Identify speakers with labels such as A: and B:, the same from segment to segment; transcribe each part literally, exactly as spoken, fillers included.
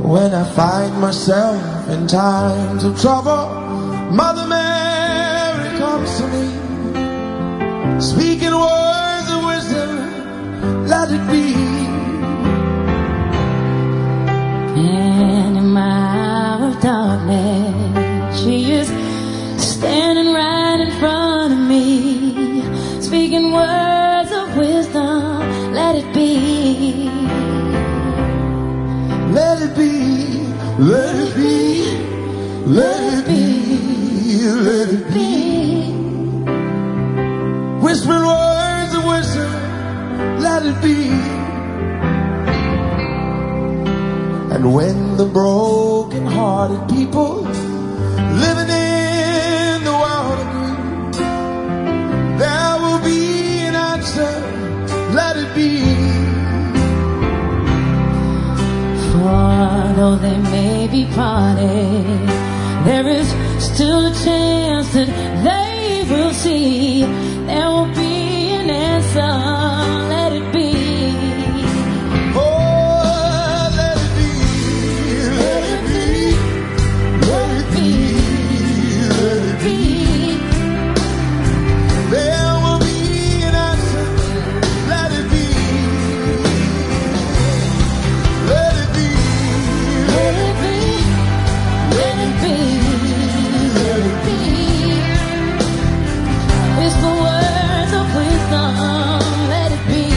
A: When I find myself in times of trouble, Mother Mary comes to me, speaking words of wisdom, let it be.
B: And in my hour of darkness, she is standing right in front of me, speaking words of wisdom, let it be.
A: Let it be, let it be, let it be, let it be. Whispering words of wisdom, let it be. And when the broken-hearted people living in the world agree, there will be an answer, let it be.
B: For though they may be parted, there is still a chance that they will see. There will be an answer, let it be.
A: Oh, let it be, let it be, let it be, let it be. There will be an answer, let it be. Let it be,
B: Let it be, let it be, let it be. It's the words of wisdom, let it be.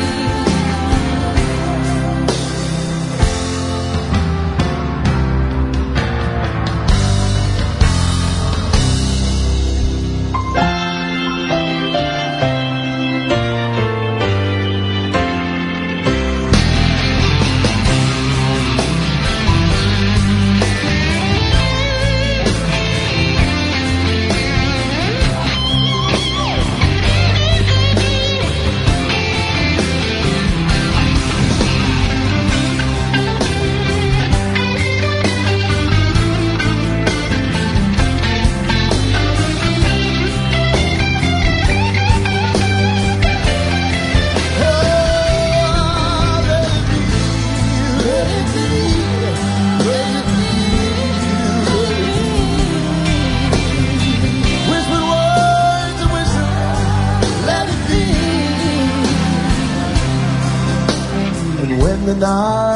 A: whispering words of wisdom, let it be. And when the night